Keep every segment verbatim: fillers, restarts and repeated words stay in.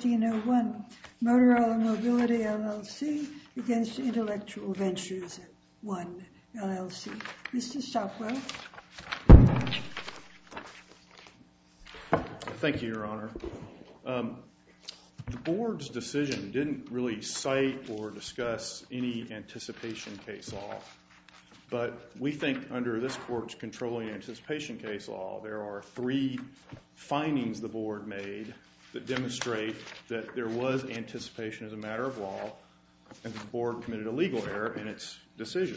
fifteen oh one, Motorola Mobility L L C against Intellectual Ventures one L L C. Mister Stockwell. Thank you, Your Honor. Um, the board's decision didn't really cite or discuss any anticipation case law, but we think under this court's controlling anticipation case law, there are three findings the board made that demonstrate that there was anticipation as a matter of law, and the board committed a legal error in its decision.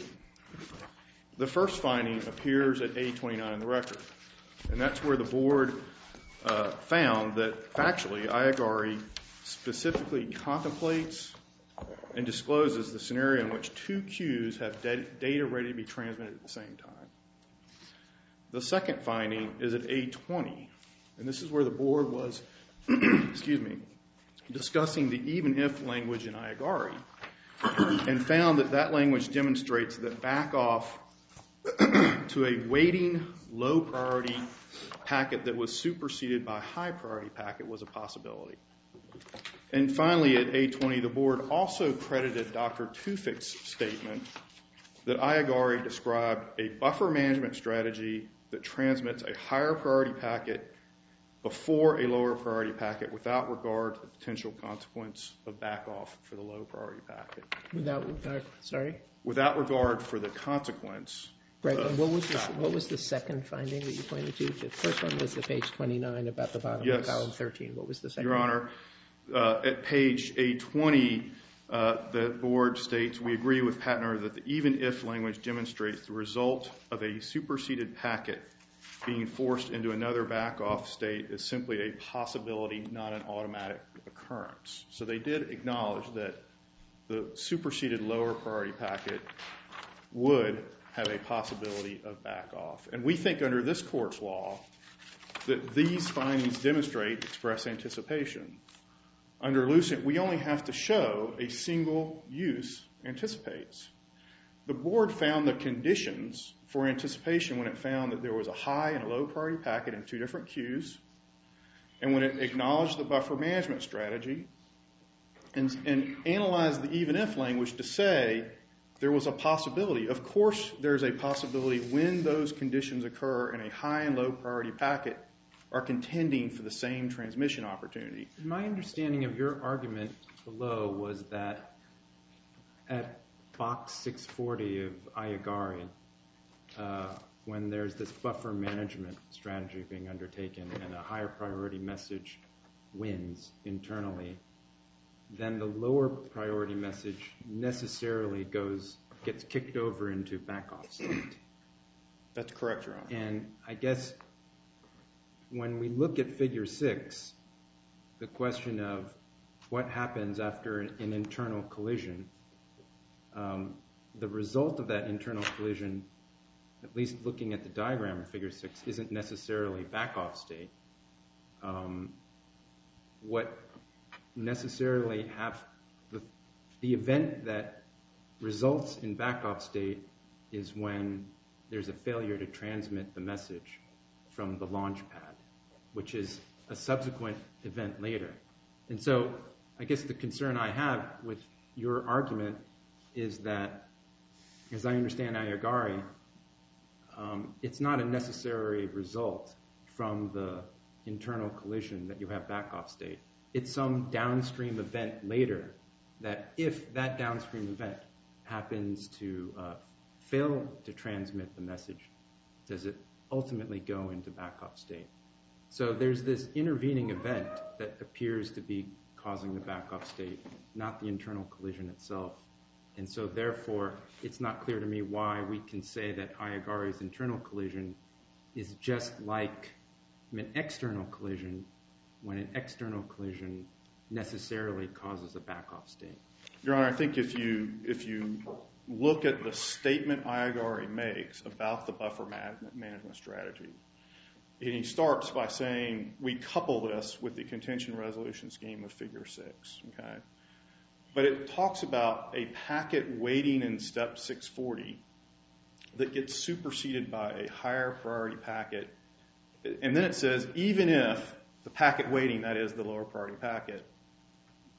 The first finding appears at A twenty-nine in the record, and that's where the board uh, found that factually IAGARI specifically contemplates and discloses the scenario in which two queues have data ready to be transmitted at the same time. The second finding is at A twenty, and this is where the board was excuse me, discussing the even-if language in IAGARI, and found that that language demonstrates that back off to a waiting low-priority packet that was superseded by a high-priority packet was a possibility. And finally, at A twenty, the board also credited Doctor Tufek's statement that IAGARI described a buffer management strategy that transmits a higher priority packet before a lower priority packet without regard to the potential consequence of back off for the low priority packet. Without regard, sorry? Without regard for the consequence. Right, and what was, the, what was the second finding that you pointed to? The first one was the page twenty-nine about the bottom yes. of column thirteen. What was the second Your one? Honor, uh, at page A twenty, uh, the board states, we agree with Patner that the even-if language demonstrates the result of a superseded packet being forced into another back-off state is simply a possibility, not an automatic occurrence. So they did acknowledge that the superseded lower priority packet would have a possibility of back-off. And we think under this court's law that these findings demonstrate express anticipation. Under Lucent, we only have to show a single use anticipates. The board found the conditions for anticipation when it found that there was a high and a low priority packet in two different queues, and when it acknowledged the buffer management strategy and, and analyzed the even-if language to say there was a possibility. Of course, there's a possibility when those conditions occur and a high and low priority packet are contending for the same transmission opportunity. My understanding of your argument below was that at box six forty of IAGARI, uh, when there's this buffer management strategy being undertaken and a higher priority message wins internally, then the lower priority message necessarily goes gets kicked over into back-off state. That's correct, Your Honor. And I guess when we look at figure six, the question of what happens after an, an internal collision, um, the result of that internal collision, at least looking at the diagram in figure six, isn't necessarily back-off state. Um, what necessarily have the, the event that results in back-off state is when there's a failure to transmit the message from the launch pad, which is a subsequent event later. And so I guess the concern I have with your argument is that, as I understand IAGARI, um, it's not a necessary result from the internal collision that you have back-off state. It's some downstream event later that if that downstream event happens to uh, fail to transmit the message, does it ultimately go into back-off state? So there's this intervening event that appears to be causing the back-off state, not the internal collision itself. And so therefore, it's not clear to me why we can say that IAGARI's internal collision is just like an external collision when an external collision necessarily causes a back-off state. Your Honor, I think if you if you look at the statement IAGARI makes about the buffer management, management strategy, and he starts by saying we couple this with the contention resolution scheme of figure six, okay? But it talks about a packet waiting in step six forty that gets superseded by a higher priority packet, and then it says even if the packet waiting, that is the lower priority packet,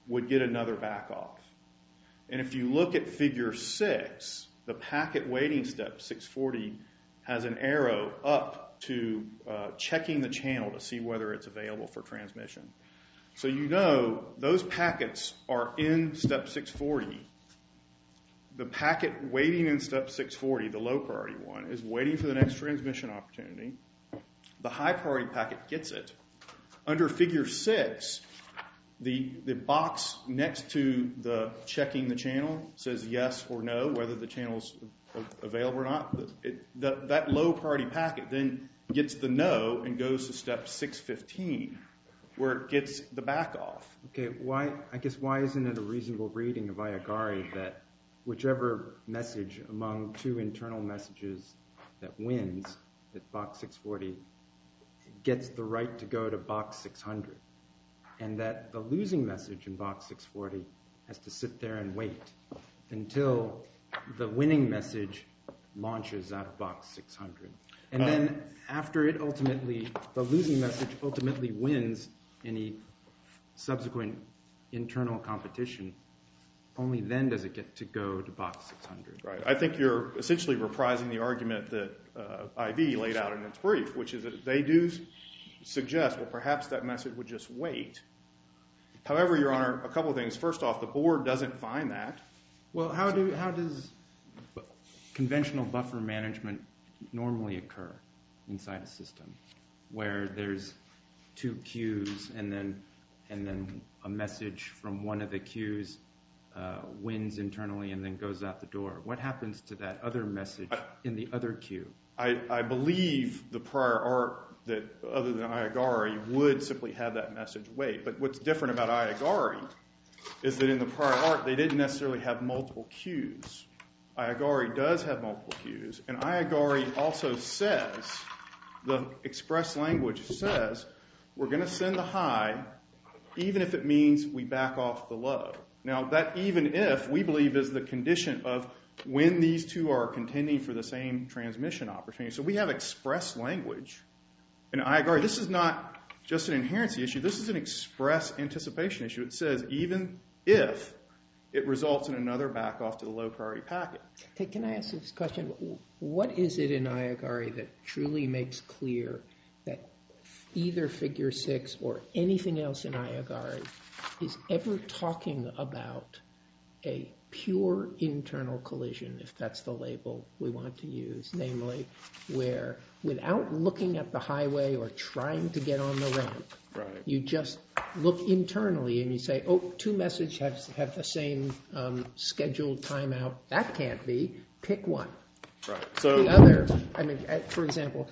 would get another back off. And if you look at figure six, the packet waiting step six forty has an arrow up to uh, checking the channel to see whether it's available for transmission. So you know those packets are in step six forty. The packet waiting in step six forty, the low priority one, is waiting for the next transmission opportunity. The high priority packet gets it. Under figure six, the, the box next to the checking the channel says yes or no, whether the channel's available or not. It, the, that low priority packet then gets the no and goes to step six fifteen, where it gets the back off. Okay, why? I guess why isn't it a reasonable reading of Ayagari that whichever message among two internal messages that wins at box six forty gets the right to go to box six hundred, and that the losing message in box six forty has to sit there and wait until the winning message launches out of box six hundred. And then after it ultimately, the losing message ultimately wins any subsequent internal competition, only then does it get to go to box six hundred. Right. I think you're essentially reprising the argument that uh, I V laid out in its brief, which is that they do suggest, well, perhaps that message would just wait. However, Your Honor, a couple of things. First off, the board doesn't find that. Well, how do how does conventional buffer management normally occur inside a system where there's two queues and then and then a message from one of the queues uh, wins internally and then goes out the door? What happens to that other message I, in the other queue? I, I believe the prior art that, other than Ayagari, would simply have that message wait. But what's different about Ayagari is that in the prior art, they didn't necessarily have multiple queues. Ayagari does have multiple queues, and Ayagari also says, the express language says, we're going to send the high even if it means we back off the low. Now, that even if, we believe, is the condition of when these two are contending for the same transmission opportunity. So we have express language in Ayagari. This is not just an inherency issue. This is an express anticipation issue. It says even if it results in another back off to the low priority packet. Hey, can I ask this question? What is it in Ayagari that truly makes clear that either figure six or anything else in Ayagari is ever talking about a pure internal collision, if that's the label we want to use, namely where without looking at the highway or trying to get on the ramp, right, you just look internally and you say, oh, two messages have, have the same um, scheduled timeout. That can't be. Pick one. Right. So the other, I mean, for example,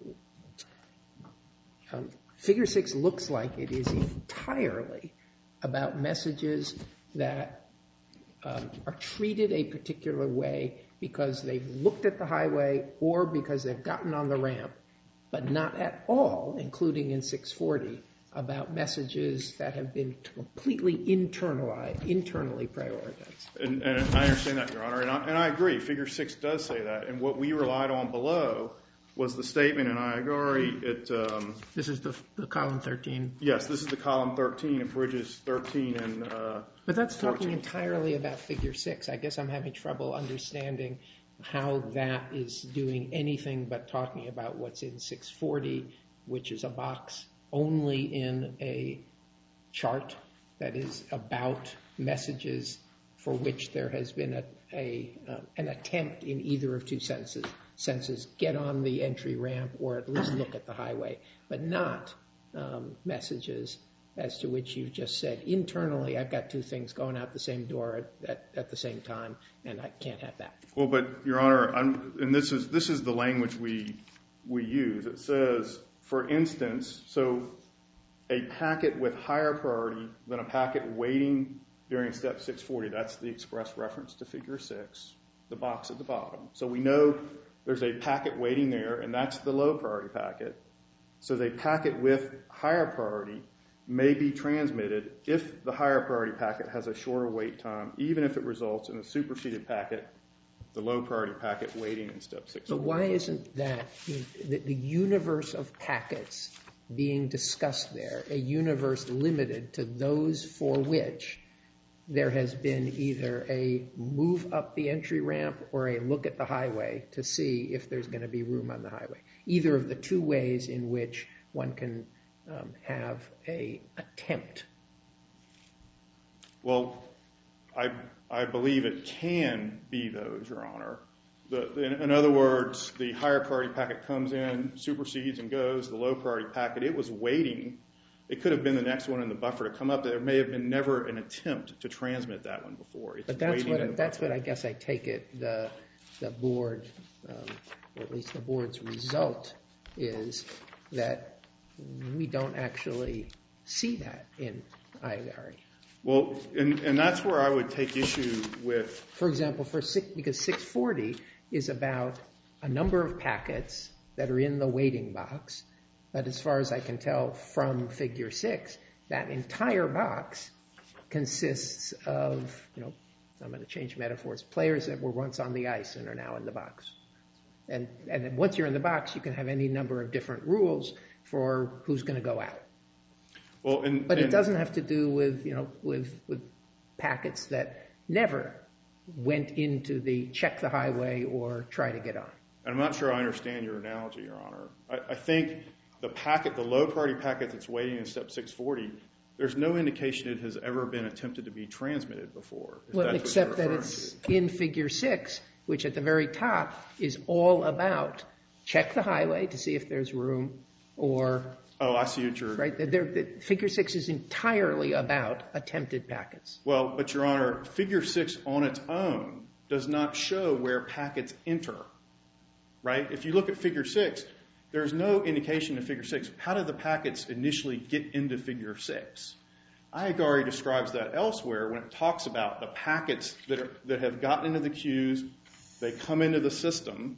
um, figure six looks like it is entirely about messages that um, are treated a particular way because they've looked at the highway or because they've gotten on the ramp, but not at all, including in six forty, about messages that have been completely internalized, internally prioritized. And, and I understand that, Your Honor, and I, and I agree. Figure six does say that. And what we relied on below was the statement in Ayagari. It, um, this is the, the column thirteen. Yes, this is the column thirteen of Bridges thirteen and uh, But that's fourteen. Talking entirely about figure six. I guess I'm having trouble understanding how that is doing anything but talking about what's in six forty, which is a box only in a chart that is about messages for which there has been a, a uh, an attempt in either of two senses. senses, get on the entry ramp or at least look at the highway, but not um, messages as to which you've just said, internally, I've got two things going out the same door at, at, at the same time, and I can't have that. Well, but, Your Honor, I'm, and this is this is the language we we use. It says, for instance, so a packet with higher priority than a packet waiting during step six forty, that's the express reference to figure six, the box at the bottom. So we know there's a packet waiting there, and that's the low priority packet. So the packet with higher priority may be transmitted if the higher priority packet has a shorter wait time, even if it results in a superseded packet, the low priority packet waiting in step six. But why isn't that the, the universe of packets being discussed there, a universe limited to those for which there has been either a move up the entry ramp or a look at the highway to see if there's going to be room on the highway. Either of the two ways in which one can um, have a attempt. Well, I, I believe it can be those, Your Honor. The, in, in other words, the higher priority packet comes in, supersedes and goes. The low priority packet, it was waiting. It could have been the next one in the buffer to come up. There may have been never an attempt to transmit that one before. It's but that's what I, that's what I guess I take it the the board, um, or at least the board's result is that we don't actually see that in I A G A R I. Well, and, and that's where I would take issue with. For example, for six, because six forty is about a number of packets that are in the waiting box. But as far as I can tell from figure six, that entire box consists of, you know, I'm going to change metaphors, players that were once on the ice and are now in the box. And, and then once you're in the box, you can have any number of different rules for who's going to go out. Well, and, but it and, doesn't have to do with, you know, with, with packets that never went into the check the highway or try to get on. I'm not sure I understand your analogy, Your Honor. I, I think the packet, the low priority packet that's waiting in step six forty, there's no indication it has ever been attempted to be transmitted before. Well, except that it's in figure six, which at the very top is all about check the highway to see if there's room or... Oh, I see what you're... Right, the, the, figure six is entirely about attempted packets. Well, but Your Honor, figure six on its own does not show where packets enter, right? If you look at figure six, there's no indication in figure six. How did the packets initially get into figure six? I A G A R I describes that elsewhere when it talks about the packets that, are, that have gotten into the queues, they come into the system,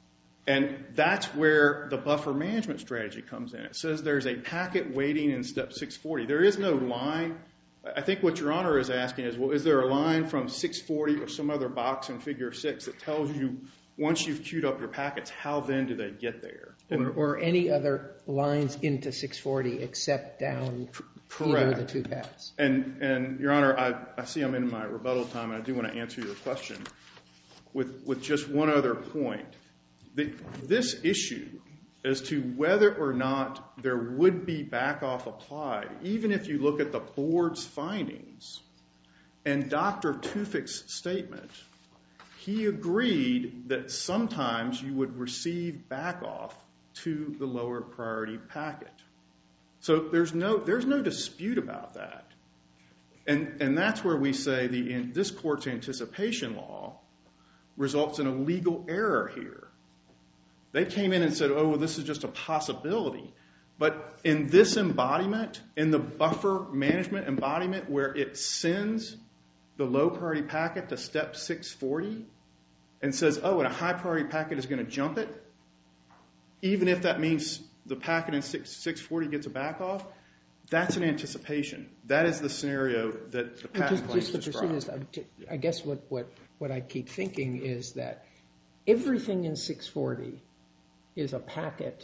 and that's where the buffer management strategy comes in. It says there's a packet waiting in step six forty. There is no line. I think what Your Honor is asking is, well, is there a line from six forty or some other box in figure six that tells you once you've queued up your packets, how then do they get there? Or, or any other lines into six forty except down Correct. Either of the two paths. And, and Your Honor, I, I see I'm in my rebuttal time, and I do want to answer your question with, with just one other point. The, this issue as to whether or not there would be back-off applied, even if you look at the board's findings and Doctor Tufik's statement, he agreed that sometimes you would receive back-off to the lower priority packet. So there's no, there's no dispute about that. And, and that's where we say the, in, this court's anticipation law results in a legal error here. They came in and said, oh, well, this is just a possibility. But in this embodiment, in the buffer management embodiment where it sends the low priority packet to step six forty and says, oh, and a high priority packet is going to jump it, even if that means the packet in six forty gets a back off, that's an anticipation. That is the scenario that the patent claims describe. I guess what, what, what I keep thinking is that everything in six forty is a packet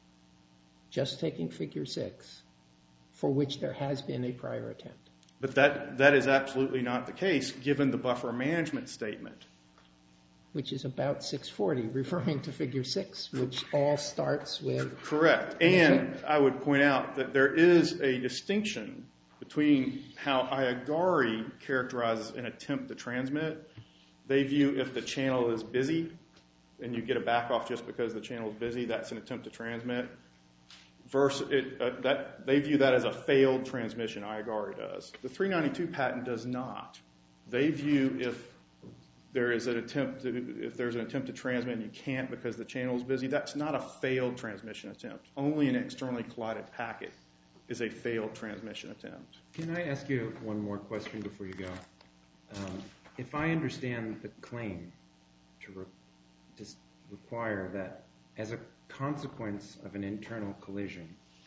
just taking figure six for which there has been a prior attempt. But that, that is absolutely not the case given the buffer management statement. Which is about six forty, referring to figure six, which all starts with... Correct. And I would point out that there is a distinction between how I A G A R I characterizes an attempt to transmit. They view if the channel is busy and you get a back off just because the channel is busy, that's an attempt to transmit. Versus it, uh, that, they view that as a failed transmission, I A G A R I does. The three ninety-two patent does not. They view if there is an attempt to, if there's an attempt to transmit and you can't because the channel is busy, that's not a failed transmission attempt. Only an externally collided packet is a failed transmission attempt. Can I ask you one more question before you go? Um, if I understand the claim to, re to require that as a consequence of an internal collision,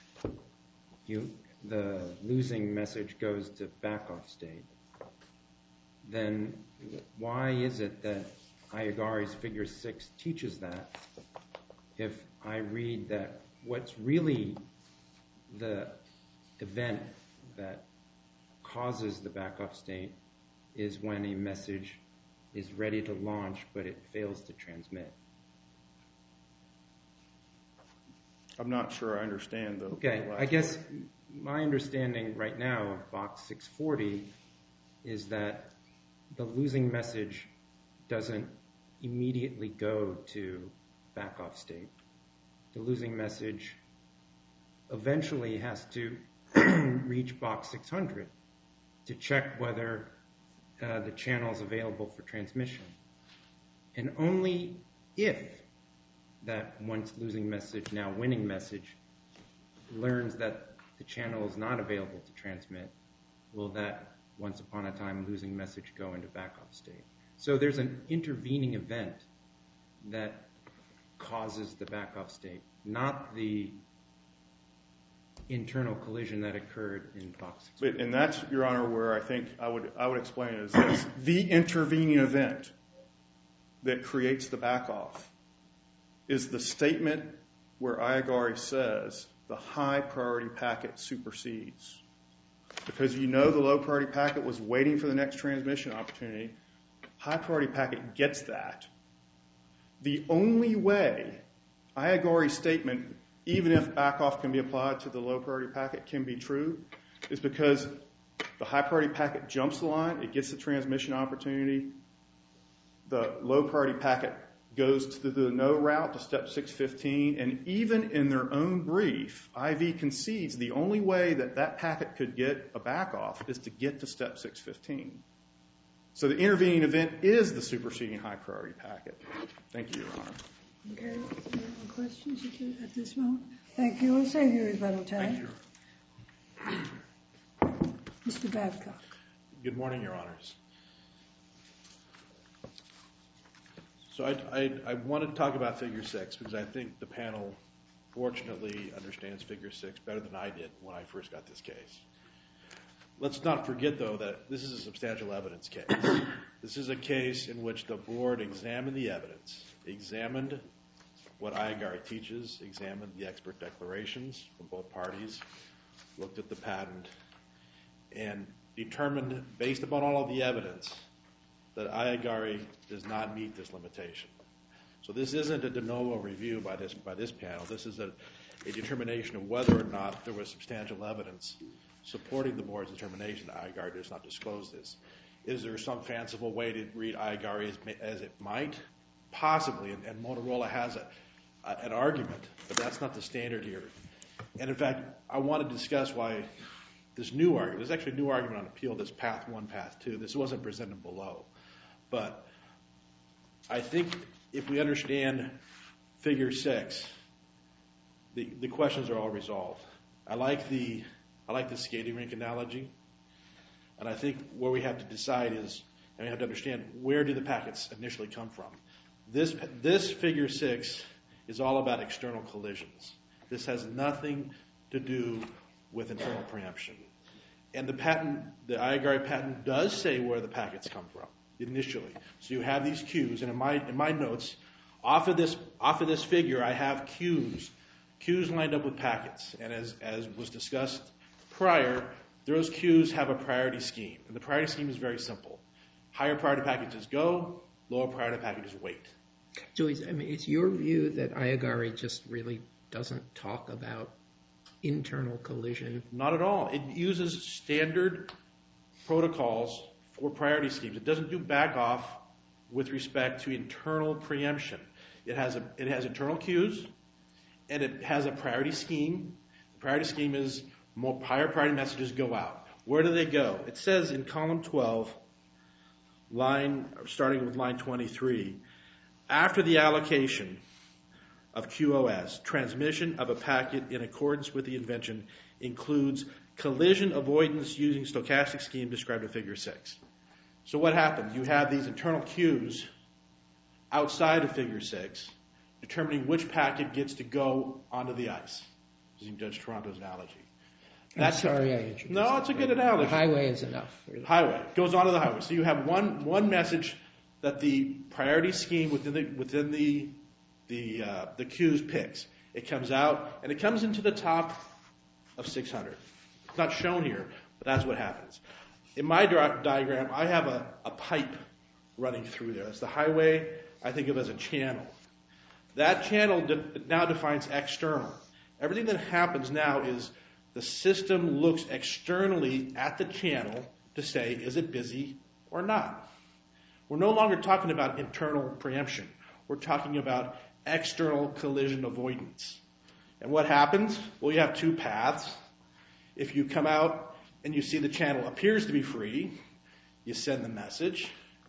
you, the losing message goes to back-off state, then why is it that I A G A R I's figure six teaches that if I read that what's really the event that causes the back-off state is when a message is ready to launch, but it fails to transmit. I'm not sure I understand the Okay, last I guess part. my understanding right now of box six forty is that the losing message doesn't immediately go to back-off state. The losing message eventually has to reach box six hundred to check whether uh, the channel is available for transmission. And only if that once losing message, now winning message, learns that the channel is not available to transmit, will that once upon a time losing message go into backup state. So there's an intervening event that causes the backup state, not the internal collision that occurred in box six. But, and that's, Your Honor, where I think I would I would explain it as this. The intervening event that creates the back-off is the statement where IAGARI says the high priority packet supersedes. Because you know the low priority packet was waiting for the next transmission opportunity, high priority packet gets that. The only way IAGARI's statement, even if back-off can be applied to the low priority packet, can be true, is because the high priority packet jumps the line, it gets the transmission opportunity, the low priority packet goes to the no route to step six fifteen, and even in their own brief, I V concedes the only way that that packet could get a back-off is to get to step six fifteen. So the intervening event is the superseding high priority packet. Thank you, Your Honor. Okay, any more questions at this moment? Thank you. We'll save you rebuttal time. Thank you. Mister Babcock. Good morning, Your Honors. So I, I, I want to talk about Figure six because I think the panel fortunately understands Figure six better than I did when I first got this case. Let's not forget, though, that this is a substantial evidence case. This is a case in which the board examined the evidence, examined what IAGARI teaches, examined the expert declarations from both parties, looked at the patent, and determined, based upon all of the evidence, that IAGARI does not meet this limitation. So this isn't a de novo review by this by this panel. This is a, a determination of whether or not there was substantial evidence supporting the board's determination that IAGARI does not disclose this. Is there some fanciful way to read IAGARI as, as it might? Possibly, and, and Motorola has a, a, an argument, but that's not the standard here. And in fact, I want to discuss why this new argument, there's actually a new argument on appeal, this path one, path two. This wasn't presented below. But I think if we understand Figure six, the, the questions are all resolved. I like the I like the skating rink analogy, and I think where we have to decide is, and we have to understand, where do the packets initially come from? This this Figure six is all about external collisions. This has nothing to do with internal preemption. And the patent, the IAGARI patent, does say where the packets come from initially. So you have these cues, and in my in my notes, off of this off of this figure, I have cues, cues lined up with packets. And as as was discussed prior, those cues have a priority scheme, and the priority scheme is very simple. Higher priority packages go, lower priority packages wait. So it's, I mean, it's your view that IAGARI just really doesn't talk about internal collision? Not at all. It uses standard protocols for priority schemes. It doesn't do back off with respect to internal preemption. It has a it has internal cues, and it has a priority scheme. The priority scheme is more higher priority messages go out. Where do they go? It says in column twelve, line starting with line twenty-three, after the allocation of Q O S, transmission of a packet in accordance with the invention includes collision avoidance using stochastic scheme described in Figure six. So what happens? You have these internal cues outside of Figure six determining which packet gets to go onto the ice, using Judge Toronto's analogy. That's, I'm sorry I introduced No, it's a good analogy. The highway is enough. Really. Highway. Goes onto the highway. So you have one one message that the priority scheme within the within the the uh, the queues picks. It comes out, and it comes into the top of six hundred. It's not shown here, but that's what happens. in my di- diagram, I have a, a pipe running through there. That's the highway. I think of it as a channel. That channel de- now defines external. Everything that happens now is the system looks externally at the channel to say, is it busy or not? We're no longer talking about internal preemption. We're talking about external collision avoidance. And what happens? Well, you have two paths. If you come out and you see the channel appears to be free, you send the message.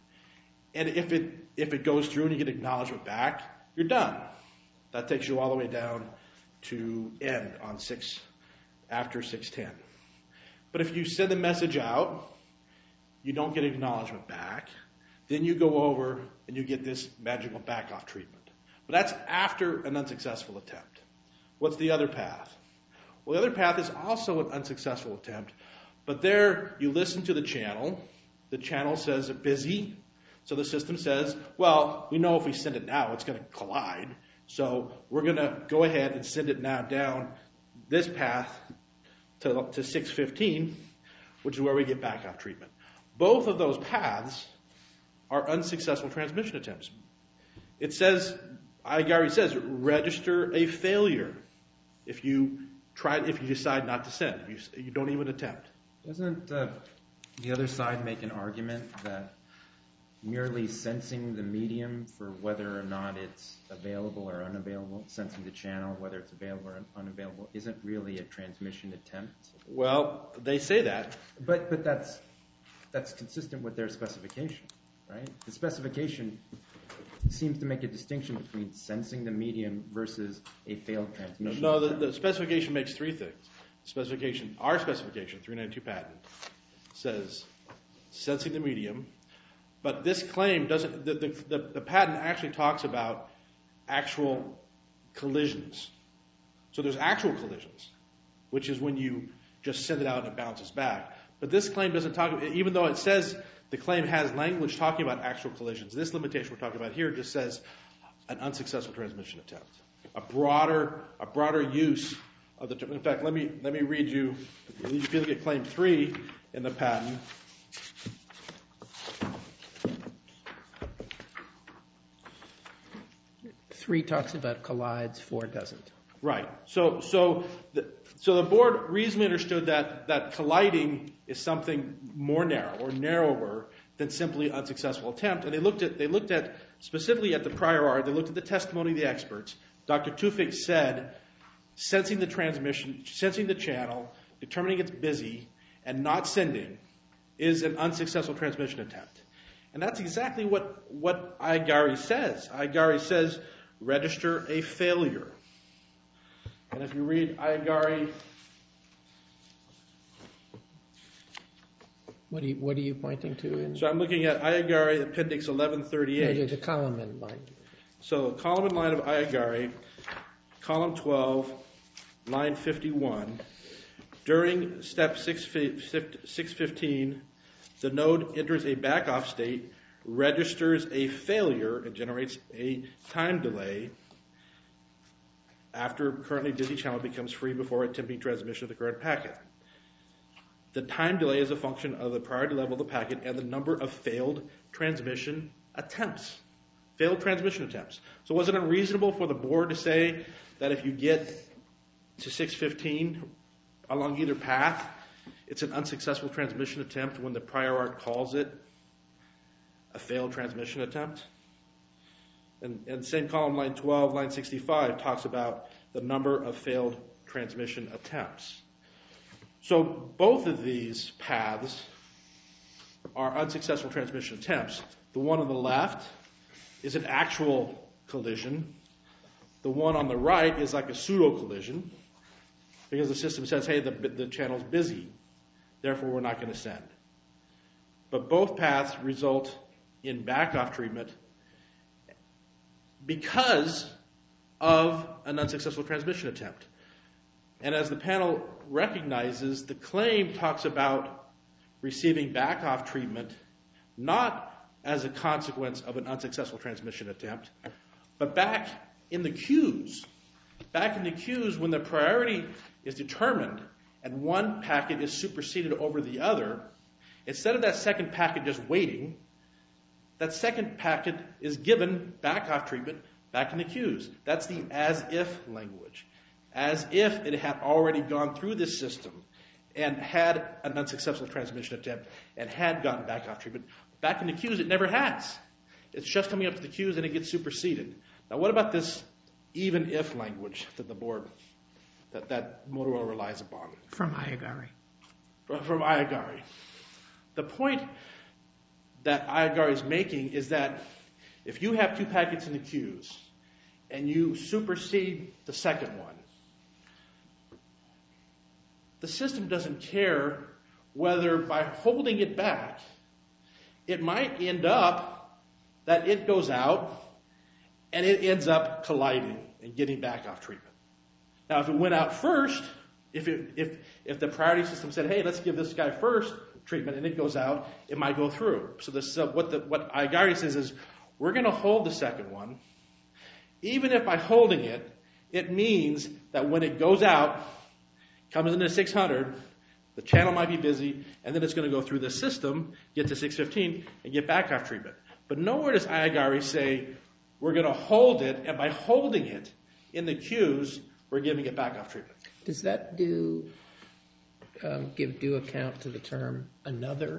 And if it if it goes through and you get acknowledgement back, you're done. That takes you all the way down to end on six after six ten. But if you send the message out, you don't get acknowledgement back, then you go over and you get this magical back-off treatment. But that's after an unsuccessful attempt. What's the other path? Well, the other path is also an unsuccessful attempt, but there you listen to the channel. The channel says busy, so the system says, well, we know if we send it now, it's going to collide, so we're going to go ahead and send it now down this path to, to six fifteen, which is where we get back-off treatment. Both of those paths are unsuccessful transmission attempts. It says, IGARI says, register a failure if you try, if you decide not to send, if you, you don't even attempt. Doesn't uh, the other side make an argument that merely sensing the medium for whether or not it's available or unavailable, sensing the channel, whether it's available or unavailable, isn't really a transmission attempt? Well, they say that. But but that's that's consistent with their specification, right? The specification seems to make a distinction between sensing the medium versus a failed transmission. No, the, the specification makes three things. The specification, our specification, three ninety-two patent, says sensing the medium, but this claim doesn't, the, the, the, the patent actually talks about actual collisions. So there's actual collisions, which is when you just send it out and it bounces back. But this claim doesn't talk, even though it says the claim has language talking about actual collisions, this limitation we're talking about here just says an unsuccessful transmission attempt. A broader, a broader use of the term. In fact, let me let me read you. If you look at claim three in the patent, Three talks about collides, four doesn't. right? So so the so the board reasonably understood that that colliding is something more narrow or narrower than simply unsuccessful attempt, and they looked at they looked at specifically at the prior art. They looked at the testimony of the experts. Doctor Tufik said, sensing the transmission, sensing the channel, determining it's busy, and not sending is an unsuccessful transmission attempt. And that's exactly what, what IGARI says. IGARI says, register a failure. And if you read IGARI... What are you, what are you pointing to? In So I'm looking at IGARI Appendix eleven thirty-eight. no, the column in line. So column in line of IGARI, column twelve, line fifty-one. During step six fifteen, the node enters a back-off state, registers a failure, and generates a time delay after currently busy channel becomes free before attempting transmission of the current packet. The time delay is a function of the priority level of the packet and the number of failed transmission attempts. Failed transmission attempts. So was it unreasonable for the board to say that if you get to six fifteen along either path, it's an unsuccessful transmission attempt when the prior art calls it a failed transmission attempt? And, and same column, line twelve, line sixty-five, talks about the number of failed transmission attempts. So both of these paths are unsuccessful transmission attempts. The one on the left is an actual collision. The one on the right is like a pseudo collision because the system says, hey, the, the channel's busy, therefore we're not going to send. But both paths result in back-off treatment because of an unsuccessful transmission attempt. And as the panel recognizes, the claim talks about receiving back-off treatment not as a consequence of an unsuccessful transmission attempt, but back in the queues. Back in the queues when the priority is determined and one packet is superseded over the other, Instead of that second packet just waiting, that second packet is given back-off treatment back in the queues. That's the as-if language. As if it had already gone through this system and had an unsuccessful transmission attempt and had gotten back-off treatment. Back in the queues, it never has. It's just coming up to the queues and it gets superseded. Now, what about this even-if language that the board, that, that Motorola relies upon? From Iagari. From, from Iagari. The point that Iagari is making is that if you have two packets in the queues and you supersede the second one, the system doesn't care whether by holding it back, it might end up that it goes out and it ends up colliding and getting back-off treatment. Now, if it went out first, if, it, if, if the priority system said, hey, let's give this guy first treatment, and it goes out, it might go through. So this, uh, what, the, what Iagari says is, we're going to hold the second one. Even if by holding it, it means that when it goes out, comes into six hundred, the channel might be busy, and then it's going to go through the system, get to six fifteen, and get back-off treatment. But nowhere does Iagari say, we're going to hold it, and by holding it in the queues, we're giving it back-off treatment. Does that do um, give due account to the term another?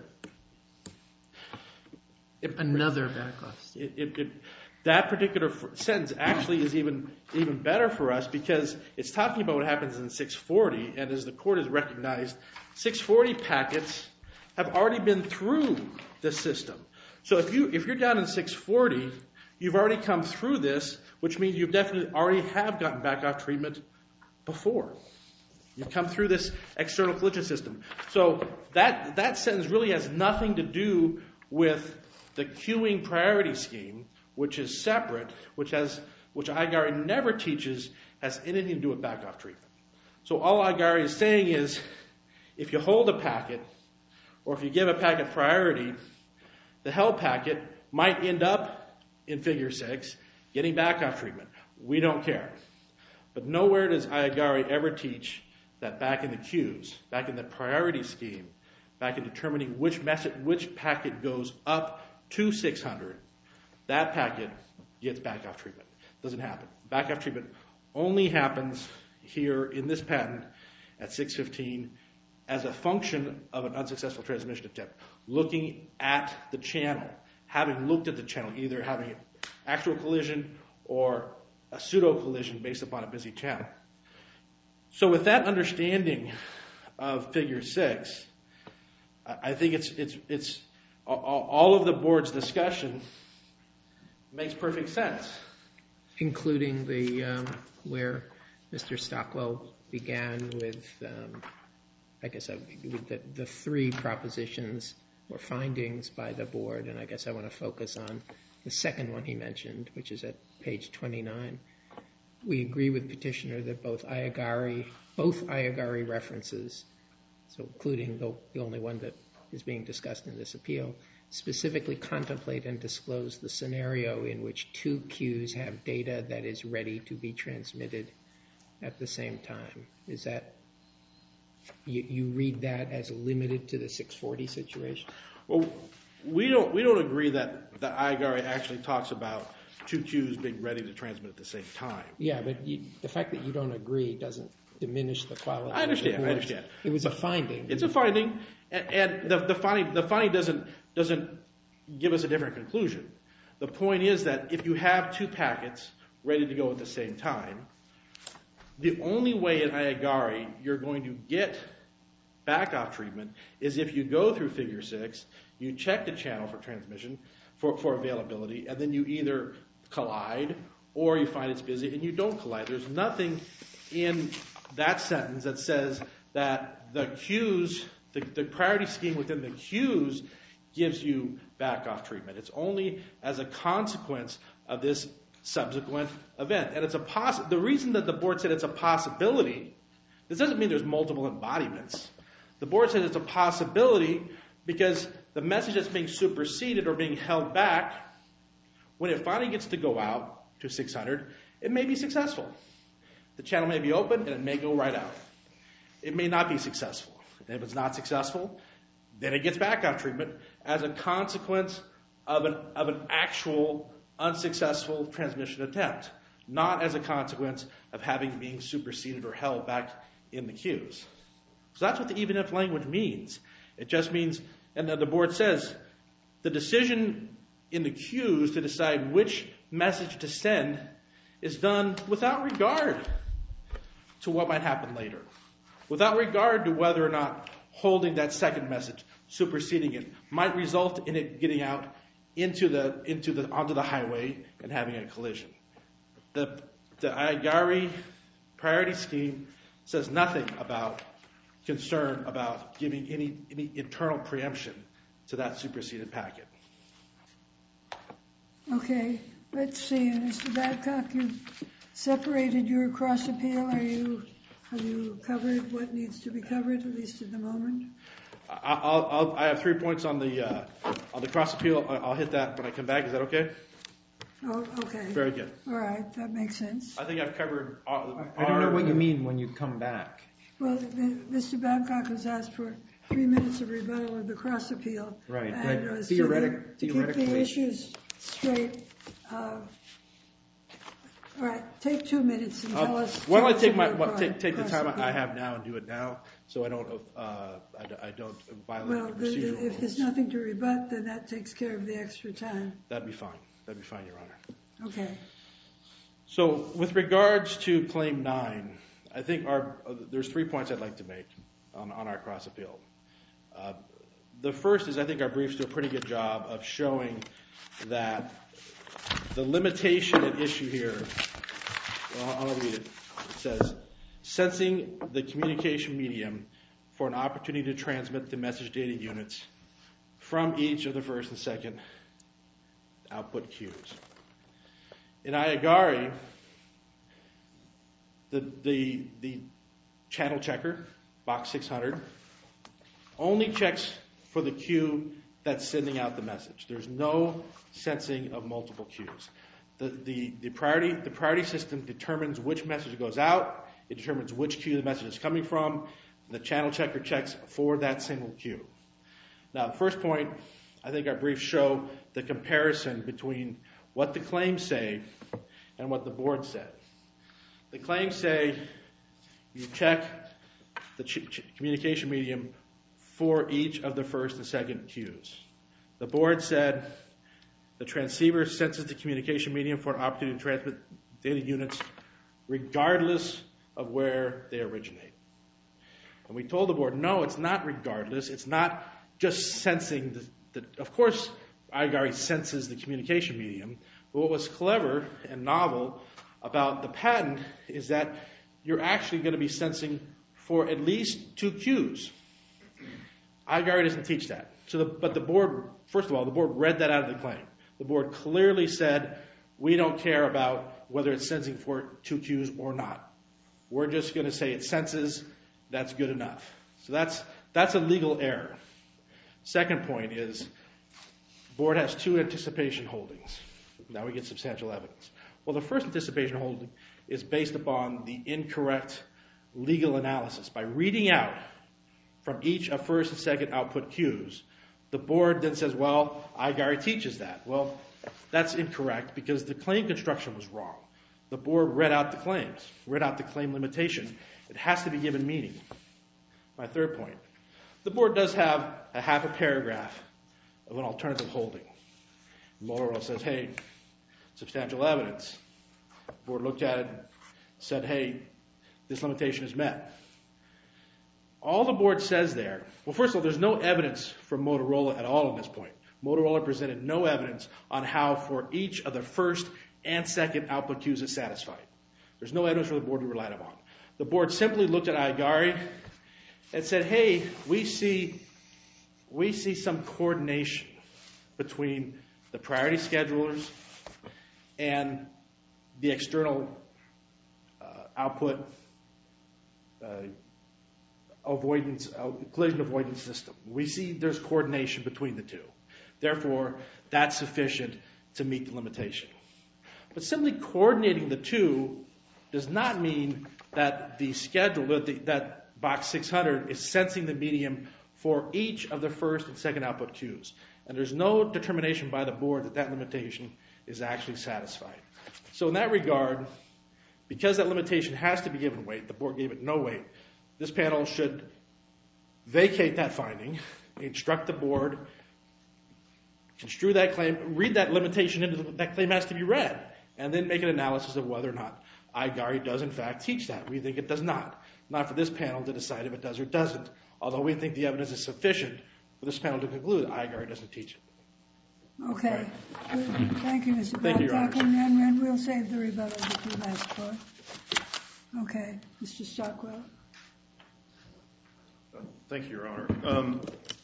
It, another back-off. It, it, it, that particular sentence actually is even even better for us because it's talking about what happens in six forty, and as the court has recognized, six forty packets have already been through the system. So if you if you're down in six forty, you've already come through this, which means you definitely already have gotten back-off treatment before. You've come through this external collision system. So that that sentence really has nothing to do with the queuing priority scheme, which is separate, which has which Iagari never teaches has anything to do with back-off treatment. So all Iagari is saying is, if you hold a packet, or if you give a packet priority, the held packet might end up in figure six getting back-off treatment. We don't care. But nowhere does Iagari ever teach that back in the queues, back in the priority scheme, back in determining which message, which packet goes up to six hundred, that packet gets back-off treatment. Doesn't happen. Back-off treatment only happens here in this patent at six fifteen as a function of an unsuccessful transmission attempt. Looking at the channel, having looked at the channel, either having an actual collision or a pseudo-collision based upon a busy channel. So with that understanding of figure six, I think it's it's it's all of the board's discussion makes perfect sense. Including the um, where Mister Stockwell began with, um, I guess, I, with the, the three propositions or findings by the board, and I guess I want to focus on the second one he mentioned, which is at page twenty-nine. We agree with petitioner that both Iagari, both Iagari references, so including the, the only one that is being discussed in this appeal, specifically contemplate and disclose the scenario in which two queues have data that is ready to be transmitted at the same time. Is that, you, you read that as limited to the six forty situation? Well, we don't we don't agree that that Iagari actually talks about two queues being ready to transmit at the same time. Yeah, but you, the fact that you don't agree doesn't diminish the quality. I understand. Of the I understand. It was a finding. It's a finding, and, and the, the finding the finding doesn't doesn't give us a different conclusion. The point is that if you have two packets ready to go at the same time, the only way in Iagari you're going to get back-off treatment is if you go through figure six, you check the channel for transmission, for, for availability, and then you either collide or you find it's busy and you don't collide. There's nothing in that sentence that says that the queues, the, the priority scheme within the queues gives you back-off treatment. It's only as a consequence of this subsequent event. And it's a poss- the reason that the board said it's a possibility, this doesn't mean there's multiple embodiments. The board said it's a possibility because the message that's being superseded or being held back, when it finally gets to go out to six hundred, it may be successful. The channel may be open and it may go right out. It may not be successful. And if it's not successful, then it gets background treatment as a consequence of an, of an actual unsuccessful transmission attempt, not as a consequence of having been superseded or held back in the queues. So that's what the even if language means. It just means, and the board says, the decision in the queues to decide which message to send is done without regard to what might happen later, without regard to whether or not holding that second message, superseding it, might result in it getting out into the into the onto the highway and having a collision. The the IAGARI priority scheme says nothing about concern about giving any any internal preemption to that superseded packet. Okay, let's see, Mister Babcock, you've separated your cross appeal. Are you have you covered what needs to be covered, at least at the moment? I'll, I'll, I have three points on the uh, on the cross appeal. I'll hit that when I come back. Is that okay? Oh, okay. Very good. All right, that makes sense. I think I've covered. Our, I don't know what you mean when you come back. Well, the, Mister Babcock has asked for three minutes of rebuttal of the cross appeal. Right, and, but uh, theoretic, to, theoretically, to keep the issues straight. Uh, all right, take two minutes and tell uh, us. Why don't I tell take us my about well, take take the time cross I appeal. have now and do it now, so I don't uh, I, I don't violate Well, the the, procedural the, if there's rules. nothing to rebut, then that takes care of the extra time. That'd be fine. That'd be fine, Your Honor. Okay. So, with regards to Claim nine, I think our uh, there's three points I'd like to make on, on our cross appeal. Uh, the first is I think our briefs do a pretty good job of showing that the limitation at issue here, well, I'll read it. It says, sensing the communication medium for an opportunity to transmit the message data units from each of the first and second output queues. In IAGARI, the, the, the channel checker, box six hundred, only checks for the queue that's sending out the message. There's no sensing of multiple queues. The, the, the, priority, the priority system determines which message goes out. It determines which queue the message is coming from. The channel checker checks for that single queue. Now, the first point, I think our briefs show the comparison between what the claims say and what the board said. The claims say you check the ch- ch- communication medium for each of the first and second queues. The board said the transceiver senses the communication medium for an opportunity to transmit data units regardless of where they originate. And we told the board, no, it's not regardless. It's not just sensing. The, the, of course, IAGARI senses the communication medium. But what was clever and novel about the patent is that you're actually going to be sensing for at least two queues. IAGARI doesn't teach that. So, the, but the board, first of all, the board read that out of the claim. The board clearly said, we don't care about whether it's sensing for two queues or not. We're just going to say it senses. That's good enough. So that's that's a legal error. Second point is, board has two anticipation holdings. Now we get substantial evidence. Well, the first anticipation holding is based upon the incorrect legal analysis. By reading out from each of first and second output queues, the board then says, well, IAGARI teaches that. Well, that's incorrect because the claim construction was wrong. The board read out the claims, read out the claim limitation. It has to be given meaning. My third point, the board does have a half a paragraph of an alternative holding. Motorola says, hey, substantial evidence. The board looked at it, said, hey, this limitation is met. All the board says there, well, first of all, there's no evidence from Motorola at all at this point. Motorola presented no evidence on how for each of the first and second output queues is satisfied. There's no evidence for the board to rely upon. The board simply looked at IAGARI and said, hey, we see, we see some coordination between the priority schedulers and the external uh, output uh, avoidance, uh, collision avoidance system. We see there's coordination between the two. Therefore, that's sufficient to meet the limitation. But simply coordinating the two does not mean that the schedule, that, the, that box six hundred is sensing the medium for each of the first and second output cues. And there's no determination by the board that that limitation is actually satisfied. So in that regard, because that limitation has to be given weight, the board gave it no weight, this panel should vacate that finding, instruct the board, construe that claim, read that limitation into the, that claim has to be read, and then make an analysis of whether or not I G A R I does in fact teach that. We think it does not. Not for this panel to decide if it does or doesn't, although we think the evidence is sufficient for this panel to conclude I G A R I doesn't teach it. Okay. Good. Thank you, Mister Thank you, Your Babcock. Honor. And then we'll save the rebuttal that you asked for. Okay. Mister Stockwell. Thank you, Your Honor. Um,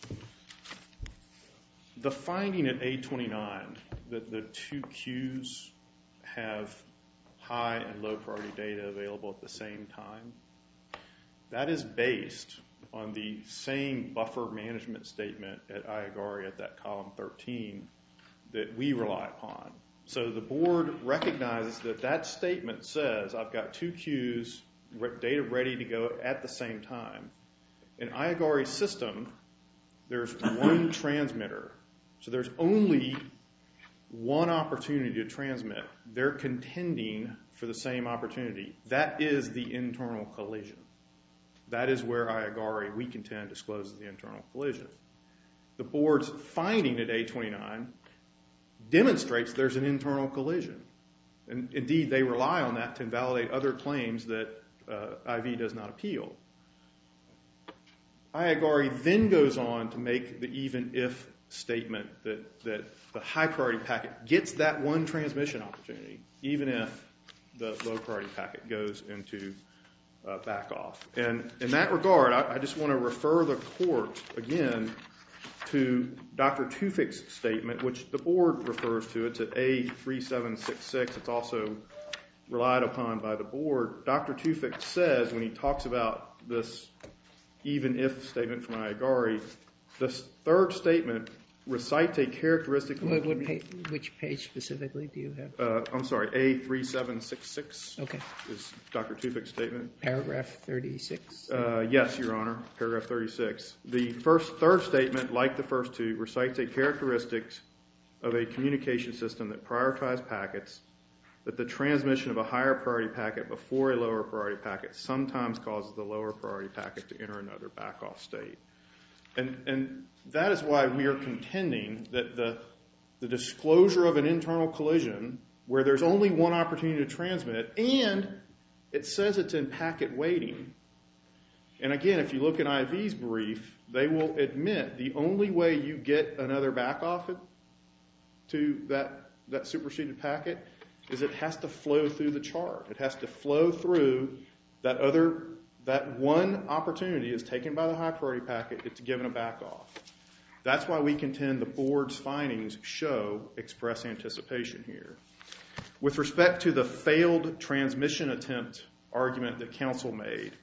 the finding at A twenty-nine that the two queues have high and low priority data available at the same time, that is based on the same buffer management statement at I G A R I at that column thirteen that we rely upon. So the board recognizes that that statement says I've got two queues, data ready to go at the same time. In I G A R I's system, there's one transmitter. So there's only one opportunity to transmit. They're contending for the same opportunity. That is the internal collision. That is where I G A R I, we contend, discloses the internal collision. The board's finding at A twenty-nine demonstrates there's an internal collision. And indeed, they rely on that to invalidate other claims that uh, I V does not appeal. I G A R I then goes on to make the even if statement that, that the high priority packet gets that one transmission opportunity, even if the low priority packet goes into uh, back off. And in that regard, I, I just want to refer the court again to Doctor Tufek's statement, which the board refers to. It's at A three seven six six. It's also relied upon by the board. Doctor Tufek says when he talks about this even if statement from I G A R I, this third statement recites a characteristic. What, what page, which page specifically do you have? Uh, I'm sorry, A three seven six six. Okay. Is Doctor Tufek's statement. Paragraph thirty-six? Uh, yes, Your Honor, paragraph thirty-six. The first, third statement, like the first two, recites a characteristics of a communication system that prioritizes packets, that the transmission of a higher priority packet before a lower priority packet sometimes causes the lower priority packet to enter another back-off state. And, and that is why we are contending that the, the disclosure of an internal collision where there's only one opportunity to transmit, and it says it's in packet waiting. And again, if you look in I V's brief, they will admit the only way you get another back-off to that, that superseded packet is it has to flow through the chart. It has to flow through that other, that one opportunity is taken by the high priority packet, it's given a back off. That's why we contend the board's findings show express anticipation here. With respect to the failed transmission attempt argument that counsel made,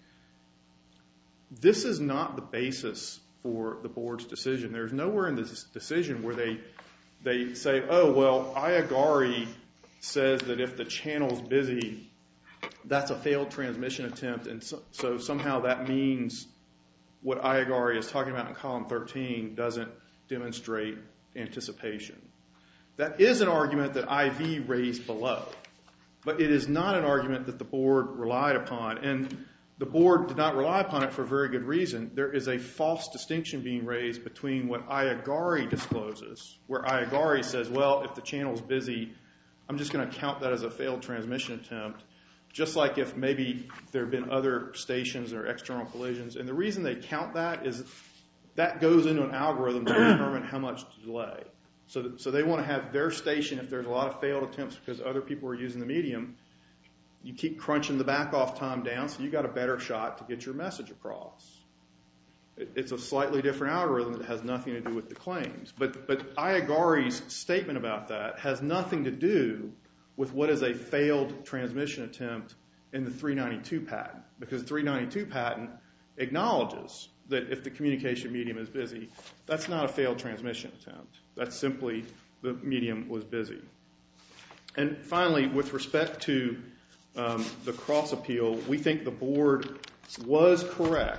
this is not the basis for the board's decision. There's nowhere in this decision where they, they say, oh, well, I G A R I says that if the channel's busy, that's a failed transmission attempt, and so, so somehow that means what I G A R I is talking about in column thirteen doesn't demonstrate anticipation. That is an argument that I V raised below, but it is not an argument that the board relied upon, and the board did not rely upon it for a very good reason. There is a false distinction being raised between what I G A R I discloses, where I G A R I says, well, if the channel's busy, I'm just going to count that as a failed transmission attempt, just like if maybe there have been other stations or external collisions. And the reason they count that is that goes into an algorithm to determine how much to delay. So, that, so they want to have their station, if there's a lot of failed attempts because other people are using the medium, you keep crunching the back-off time down so you got a better shot to get your message across. It's a slightly different algorithm that has nothing to do with the claims. But, but I G A R I's statement about that has nothing to do with what is a failed transmission attempt in the three ninety-two patent, because the three ninety-two patent acknowledges that if the communication medium is busy, that's not a failed transmission attempt. That's simply the medium was busy. And finally, with respect to um, the cross appeal, we think the board was correct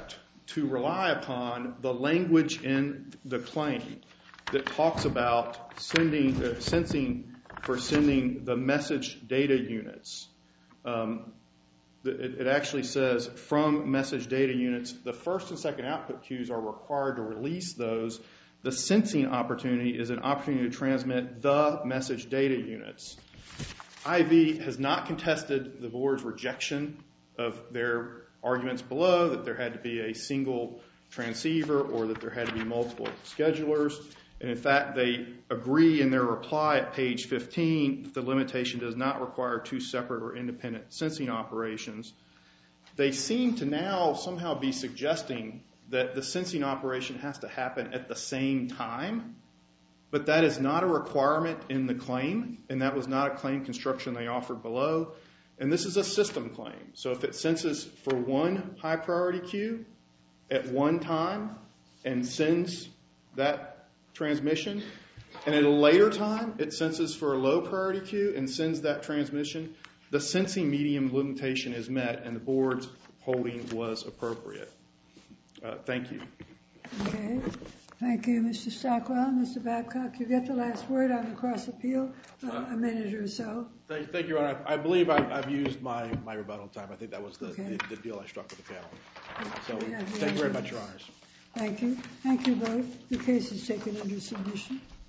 to rely upon the language in the claim that talks about sending, uh, sensing for sending the message data units. Um, it, it actually says from message data units, the first and second output queues are required to release those. The sensing opportunity is an opportunity to transmit the message data units. I V has not contested the board's rejection of their arguments below that there had to be a single transceiver or that there had to be multiple schedulers. And in fact, they agree in their reply at page fifteen that the limitation does not require two separate or independent sensing operations. They seem to now somehow be suggesting that the sensing operation has to happen at the same time, but that is not a requirement in the claim, and that was not a claim construction they offered below. And this is a system claim. So if it senses for one high priority queue at one time and sends that transmission, and at a later time it senses for a low priority queue and sends that transmission, the sensing medium limitation is met and the board's holding was appropriate. Uh, thank you. Okay. Thank you, Mister Stockwell. Mister Babcock, you get the last word on the cross appeal, uh, a minute or so. Thank, thank you, Your Honor. I believe I've, I've used my, my rebuttal time. I think that was the, Okay. the, the deal I struck with the panel. So Yeah, thank you yeah. very much, Your Honors. Thank you. Thank you both. The case is taken under submission.